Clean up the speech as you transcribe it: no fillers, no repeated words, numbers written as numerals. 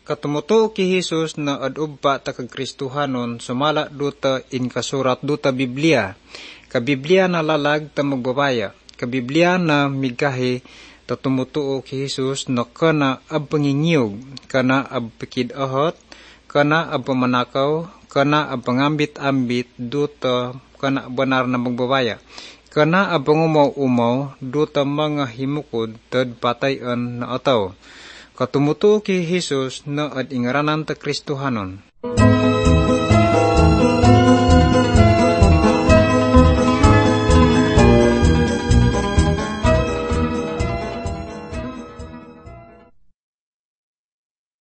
Katumuto ki Jesus na adubba ta kag Kristohanon sumala duta in kasurat duta Biblia. Ka Biblia na lalag ta magbabaya. Ka Biblia na migahi ta tumutuo ki Jesus na kana ab pangingiyog, kana ab pikid-ahot, kana ab pamanakaw, kana ab pangambit-ambit duta kana banar na magbabaya. Kana ab pangumaw-umaw duta mga himukod tad patayan na ataw. Katumuto ki Jesus na ad ingaranan ta Kristohanon.